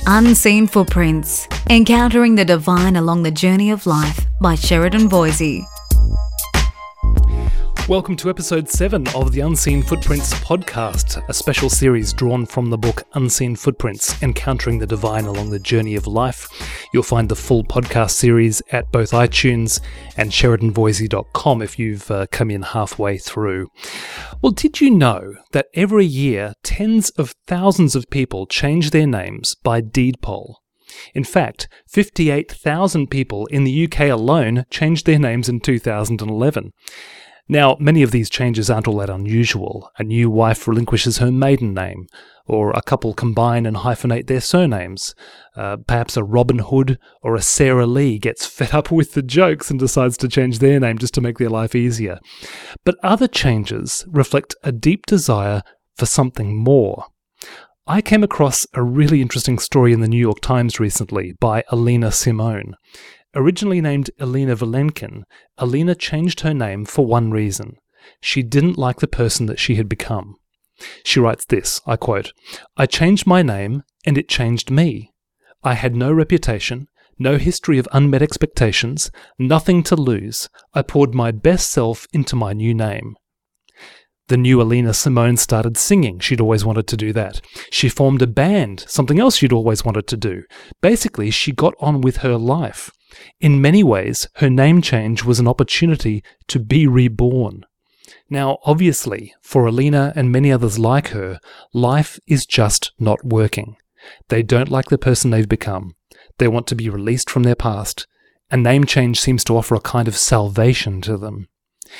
Unseen Footprints, Encountering the Divine Along the Journey of Life by Sheridan Voisey. Welcome to episode 7 of the Unseen Footprints podcast, a special series drawn from the book Unseen Footprints, Encountering the Divine Along the Journey of Life. You'll find the full podcast series at both iTunes and SheridanVoisey.com if you've come in halfway through. Well, did you know that every year tens of thousands of people change their names by deed poll? In fact, 58,000 people in the UK alone changed their names in 2011. Now, many of these changes aren't all that unusual. A new wife relinquishes her maiden name, or a couple combine and hyphenate their surnames. Perhaps a Robin Hood or a Sarah Lee gets fed up with the jokes and decides to change their name just to make their life easier. But other changes reflect a deep desire for something more. I came across a really interesting story in the New York Times recently by Alina Simone. Originally named Elena Valenkin, Alina changed her name for one reason. She didn't like the person that she had become. She writes this, I quote, "I changed my name and it changed me. I had no reputation, no history of unmet expectations, nothing to lose. I poured my best self into my new name." The new Alina Simone started singing. She'd always wanted to do that. She formed a band, something else she'd always wanted to do. Basically, she got on with her life. In many ways, her name change was an opportunity to be reborn. Now, obviously, for Alina and many others like her, life is just not working. They don't like the person they've become. They want to be released from their past. A name change seems to offer a kind of salvation to them.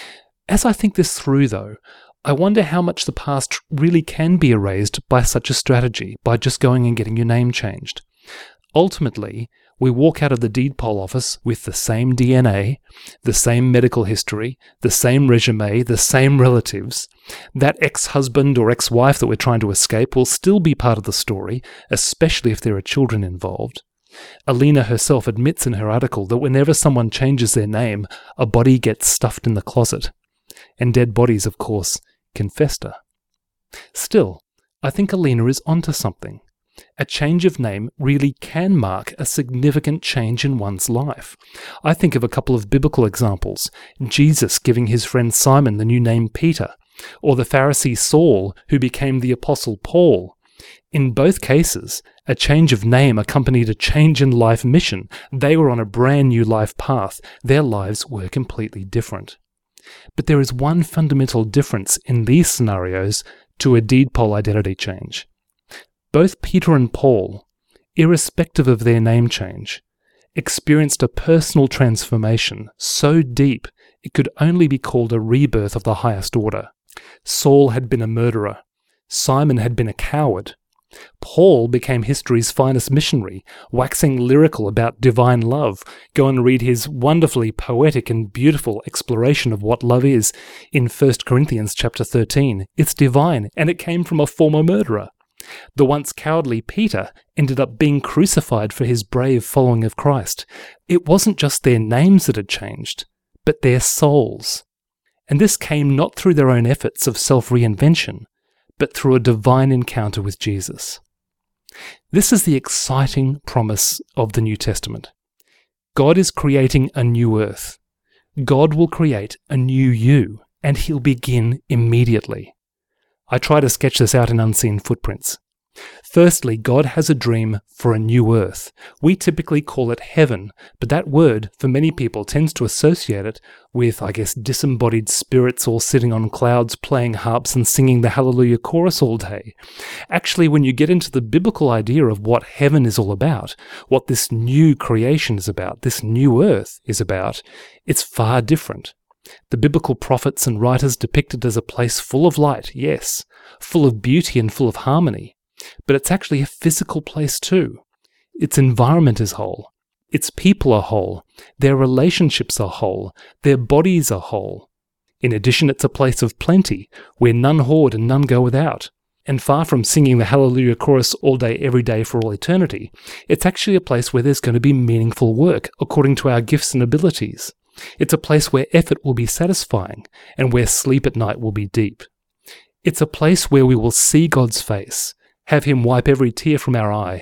As I think this through, though, I wonder how much the past really can be erased by such a strategy, by just going and getting your name changed. Ultimately, we walk out of the deed poll office with the same DNA, the same medical history, the same resume, the same relatives. That ex-husband or ex-wife that we're trying to escape will still be part of the story, especially if there are children involved. Alina herself admits in her article that whenever someone changes their name, a body gets stuffed in the closet. And dead bodies, of course, can fester. Still, I think Alina is onto something. A change of name really can mark a significant change in one's life. I think of a couple of biblical examples. Jesus giving his friend Simon the new name Peter, or the Pharisee Saul who became the Apostle Paul. In both cases, a change of name accompanied a change in life mission. They were on a brand new life path. Their lives were completely different. But there is one fundamental difference in these scenarios to a deed poll identity change. Both Peter and Paul, irrespective of their name change, experienced a personal transformation so deep it could only be called a rebirth of the highest order. Saul had been a murderer. Simon had been a coward. Paul became history's finest missionary, waxing lyrical about divine love. Go and read his wonderfully poetic and beautiful exploration of what love is in 1 Corinthians chapter 13. It's divine, and it came from a former murderer. The once cowardly Peter ended up being crucified for his brave following of Christ. It wasn't just their names that had changed, but their souls. And this came not through their own efforts of self-reinvention, but through a divine encounter with Jesus. This is the exciting promise of the New Testament. God is creating a new earth. God will create a new you, and he'll begin immediately. I try to sketch this out in Unseen Footprints. Firstly, God has a dream for a new earth. We typically call it heaven, but that word, for many people, tends to associate it with, disembodied spirits all sitting on clouds playing harps and singing the Hallelujah chorus all day. Actually, when you get into the biblical idea of what heaven is all about, what this new creation is about, this new earth is about, it's far different. The biblical prophets and writers depict it as a place full of light, yes, full of beauty and full of harmony. But it's actually a physical place too. Its environment is whole. Its people are whole. Their relationships are whole. Their bodies are whole. In addition, it's a place of plenty, where none hoard and none go without. And far from singing the Hallelujah chorus all day, every day for all eternity, it's actually a place where there's going to be meaningful work according to our gifts and abilities. It's a place where effort will be satisfying and where sleep at night will be deep. It's a place where we will see God's face, have him wipe every tear from our eye,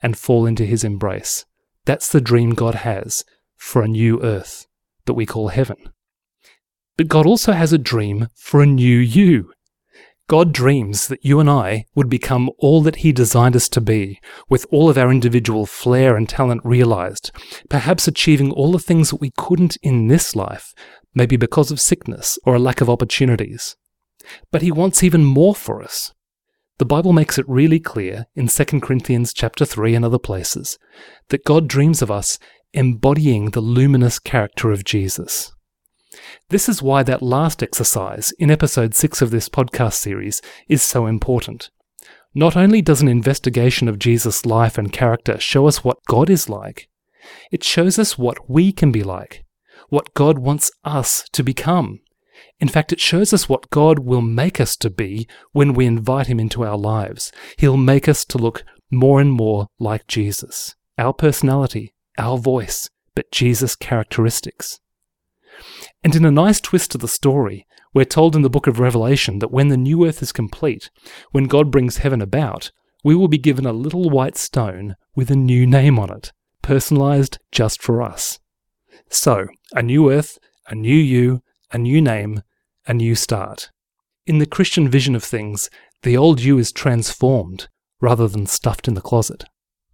and fall into his embrace. That's the dream God has for a new earth that we call heaven. But God also has a dream for a new you. God dreams that you and I would become all that he designed us to be, with all of our individual flair and talent realized, perhaps achieving all the things that we couldn't in this life, maybe because of sickness or a lack of opportunities. But he wants even more for us. The Bible makes it really clear in 2 Corinthians chapter 3 and other places that God dreams of us embodying the luminous character of Jesus. This is why that last exercise in episode 6 of this podcast series is so important. Not only does an investigation of Jesus' life and character show us what God is like, it shows us what we can be like, what God wants us to become. In fact, it shows us what God will make us to be when we invite him into our lives. He'll make us to look more and more like Jesus. Our personality, our voice, but Jesus' characteristics. And in a nice twist to the story, we're told in the book of Revelation that when the new earth is complete, when God brings heaven about, we will be given a little white stone with a new name on it, personalized just for us. So, a new earth, a new you, a new name, a new start. In the Christian vision of things, the old you is transformed rather than stuffed in the closet.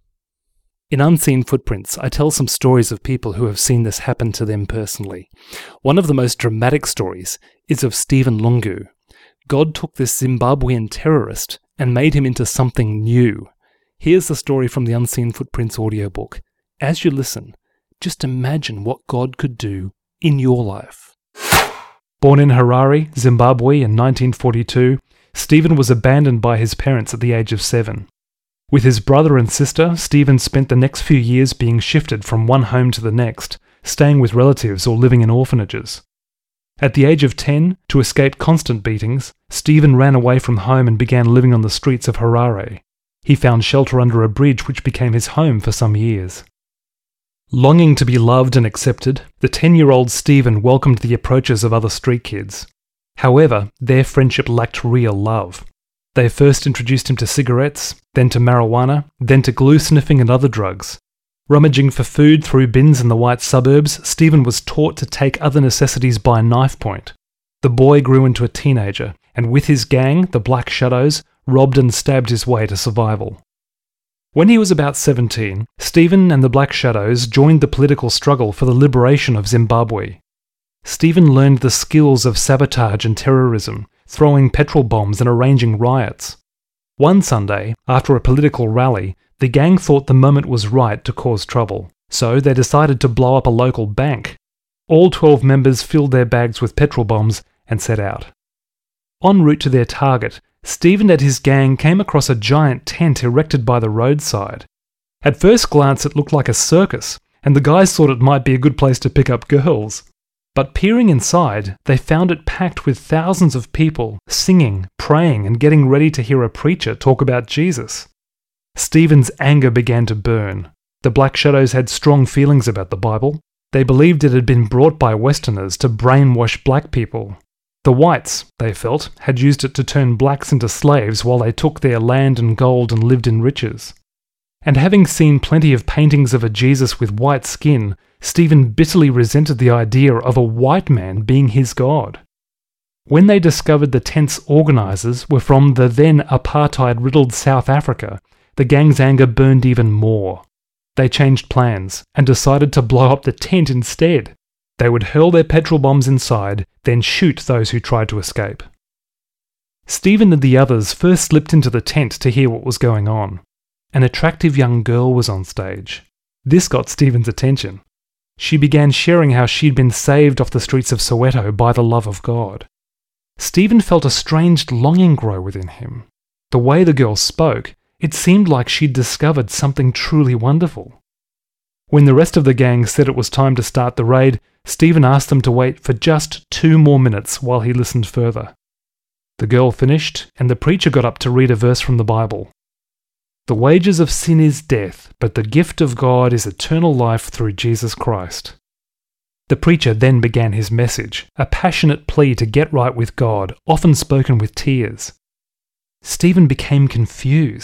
In Unseen Footprints, I tell some stories of people who have seen this happen to them personally. One of the most dramatic stories is of Stephen Lungu. God took this Zimbabwean terrorist and made him into something new. Here's the story from the Unseen Footprints audiobook. As you listen, just imagine what God could do in your life. Born in Harare, Zimbabwe in 1942, Stephen was abandoned by his parents at the age of 7. With his brother and sister, Stephen spent the next few years being shifted from one home to the next, staying with relatives or living in orphanages. At the age of 10, to escape constant beatings, Stephen ran away from home and began living on the streets of Harare. He found shelter under a bridge which became his home for some years. Longing to be loved and accepted, the 10-year-old Stephen welcomed the approaches of other street kids. However, their friendship lacked real love. They first introduced him to cigarettes, then to marijuana, then to glue sniffing and other drugs. Rummaging for food through bins in the white suburbs, Stephen was taught to take other necessities by knife point. The boy grew into a teenager, and with his gang, the Black Shadows, robbed and stabbed his way to survival. When he was about 17, Stephen and the Black Shadows joined the political struggle for the liberation of Zimbabwe. Stephen learned the skills of sabotage and terrorism, throwing petrol bombs and arranging riots. One Sunday, after a political rally, the gang thought the moment was right to cause trouble, so they decided to blow up a local bank. All 12 members filled their bags with petrol bombs and set out. En route to their target, Stephen and his gang came across a giant tent erected by the roadside. At first glance it looked like a circus, and the guys thought it might be a good place to pick up girls. But peering inside, they found it packed with thousands of people, singing, praying, and getting ready to hear a preacher talk about Jesus. Stephen's anger began to burn. The Black Shadows had strong feelings about the Bible. They believed it had been brought by Westerners to brainwash black people. The whites, they felt, had used it to turn blacks into slaves while they took their land and gold and lived in riches. And having seen plenty of paintings of a Jesus with white skin, Stephen bitterly resented the idea of a white man being his God. When they discovered the tent's organisers were from the then apartheid-riddled South Africa, the gang's anger burned even more. They changed plans and decided to blow up the tent instead. They would hurl their petrol bombs inside, then shoot those who tried to escape. Stephen and the others first slipped into the tent to hear what was going on. An attractive young girl was on stage. This got Stephen's attention. She began sharing how she'd been saved off the streets of Soweto by the love of God. Stephen felt a strange longing grow within him. The way the girl spoke, it seemed like she'd discovered something truly wonderful. When the rest of the gang said it was time to start the raid, Stephen asked them to wait for just 2 more minutes while he listened further. The girl finished, and the preacher got up to read a verse from the Bible. "The wages of sin is death, but the gift of God is eternal life through Jesus Christ." The preacher then began his message, a passionate plea to get right with God, often spoken with tears. Stephen became confused.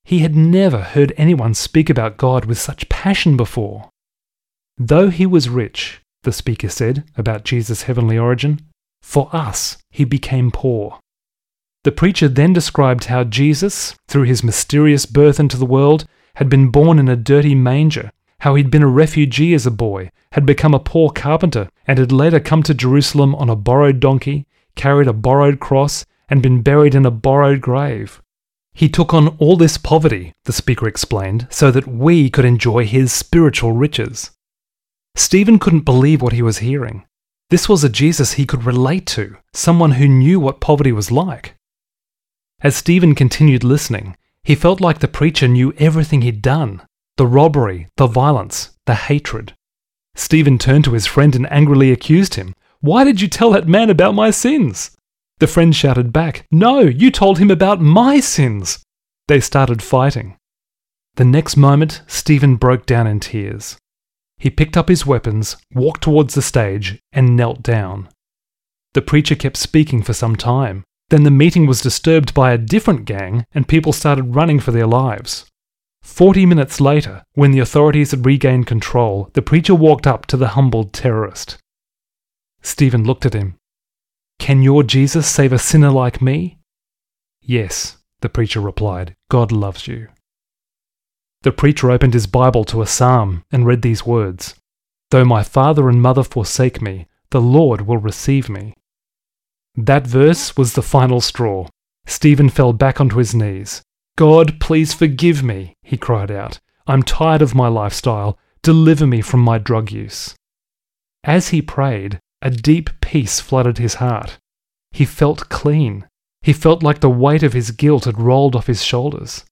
He had never heard anyone speak about God with such passion before. Though he was rich, the speaker said about Jesus' heavenly origin, for us he became poor. The preacher then described how Jesus, through his mysterious birth into the world, had been born in a dirty manger, how he'd been a refugee as a boy, had become a poor carpenter, and had later come to Jerusalem on a borrowed donkey, carried a borrowed cross, and been buried in a borrowed grave. He took on all this poverty, the speaker explained, so that we could enjoy his spiritual riches. Stephen couldn't believe what he was hearing. This was a Jesus he could relate to, someone who knew what poverty was like. As Stephen continued listening, he felt like the preacher knew everything he'd done, the robbery, the violence, the hatred. Stephen turned to his friend and angrily accused him. "Why did you tell that man about my sins?" The friend shouted back, "No, you told him about my sins." They started fighting. The next moment, Stephen broke down in tears. He picked up his weapons, walked towards the stage, and knelt down. The preacher kept speaking for some time. Then the meeting was disturbed by a different gang, and people started running for their lives. 40 minutes later, when the authorities had regained control, the preacher walked up to the humbled terrorist. Stephen looked at him. "Can your Jesus save a sinner like me?" "Yes," the preacher replied. "God loves you." The preacher opened his Bible to a psalm and read these words, "Though my father and mother forsake me, the Lord will receive me." That verse was the final straw. Stephen fell back onto his knees. "God, please forgive me," he cried out. "I'm tired of my lifestyle. Deliver me from my drug use." As he prayed, a deep peace flooded his heart. He felt clean. He felt like the weight of his guilt had rolled off his shoulders.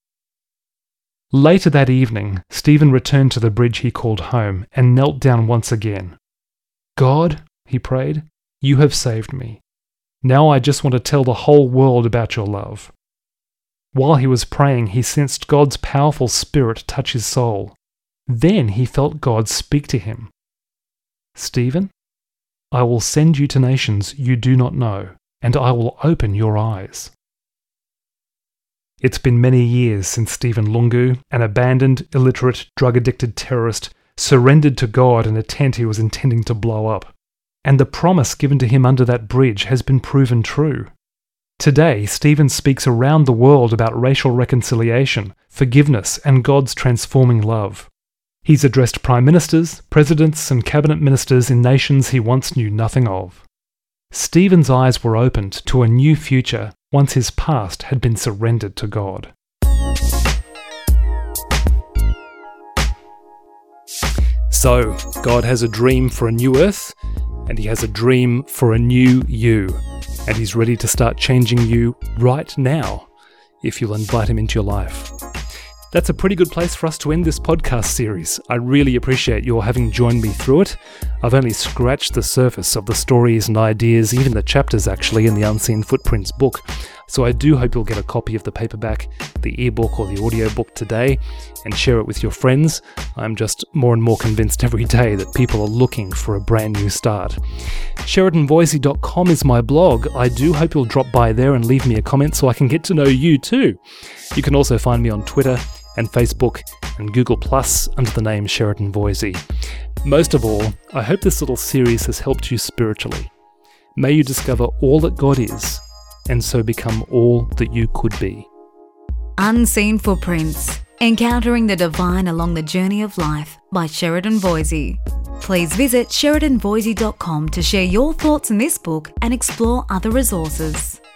Later that evening, Stephen returned to the bridge he called home and knelt down once again. "God," he prayed, "you have saved me. Now I just want to tell the whole world about your love." While he was praying, he sensed God's powerful spirit touch his soul. Then he felt God speak to him. "Stephen, I will send you to nations you do not know, and I will open your eyes." It's been many years since Stephen Lungu, an abandoned, illiterate, drug-addicted terrorist, surrendered to God in a tent he was intending to blow up. And the promise given to him under that bridge has been proven true. Today, Stephen speaks around the world about racial reconciliation, forgiveness, and God's transforming love. He's addressed prime ministers, presidents, and cabinet ministers in nations he once knew nothing of. Stephen's eyes were opened to a new future once his past had been surrendered to God. So, God has a dream for a new earth, and he has a dream for a new you, and he's ready to start changing you right now, if you'll invite him into your life. That's a pretty good place for us to end this podcast series. I really appreciate your having joined me through it. I've only scratched the surface of the stories and ideas, even the chapters actually, in the Unseen Footprints book. So I do hope you'll get a copy of the paperback, the ebook or the audiobook today and share it with your friends. I'm just more and more convinced every day that people are looking for a brand new start. SheridanVoisey.com is my blog. I do hope you'll drop by there and leave me a comment so I can get to know you too. You can also find me on Twitter and Facebook and Google Plus under the name Sheridan Voisey. Most of all, I hope this little series has helped you spiritually. May you discover all that God is, and so become all that you could be. Unseen Footprints, Encountering the Divine Along the Journey of Life by Sheridan Voisey. Please visit SheridanVoisey.com to share your thoughts on this book and explore other resources.